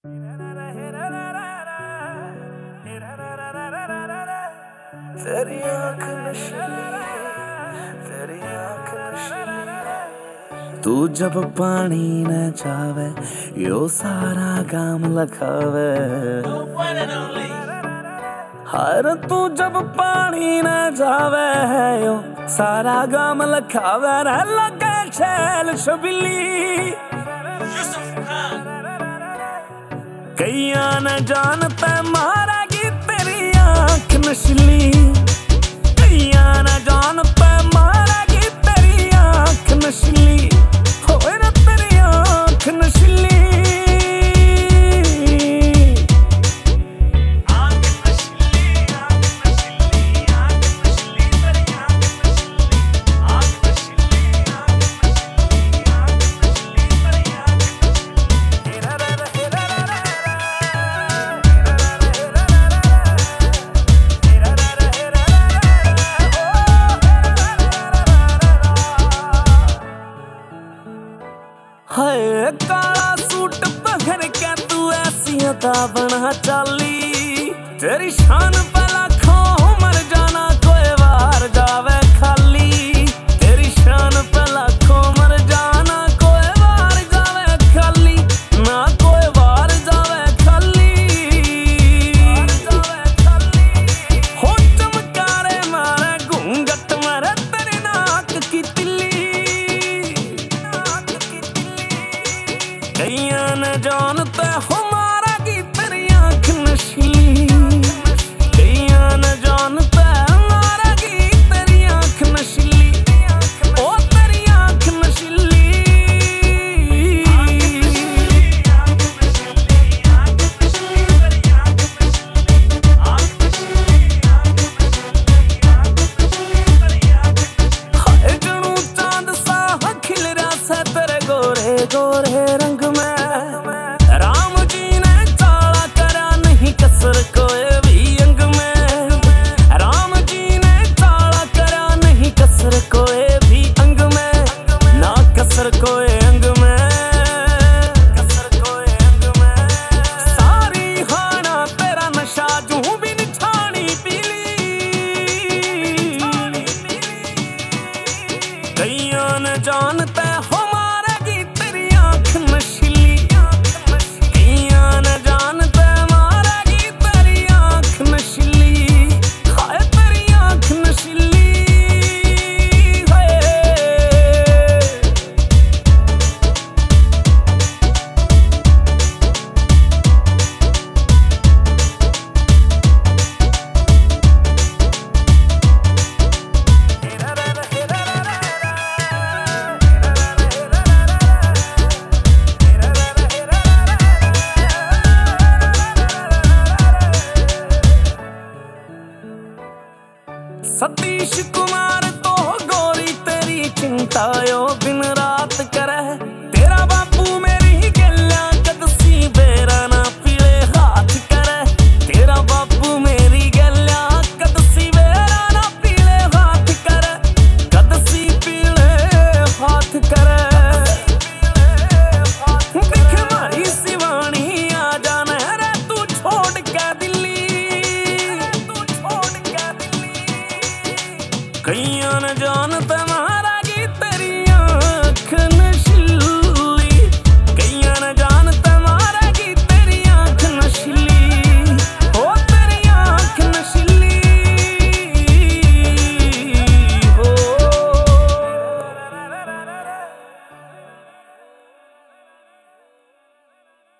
तेरी आँख नशीली, तेरी आँख नशीली। तू जब पानी न जावे यो सारा काम लखावे। हर तू जब पानी न जावे यो सारा काम लखावे। रह लगे छैल छबिली कैया न जानते मारेगी तेरी आँख नशीली। कैया न जानते मारेगी तेरी आँख नशीली। होए ना तेरी आँख नशीली। हाय काला सूट पहन के तू ऐसी अदा बना चाली। तेरी शान पे लाखों मर जाना कोई बार जावे खाली। तेरी शान पे लाखों मर जाना कोई बार जावे खाली। ना कोई बार जावे खाली। हो चमकारे मारे घूंघट मारे तेरी नाक की तिल्ली। कैया न जानते हो मारेगी तेरी आँख नशीली। कैया न जानते मारेगी तेरी आँख नशीली। ओ तेरी आँख नशीली। हाय जनू चांद सा खिल रहा से तेरे गोरे गोरे रंग में।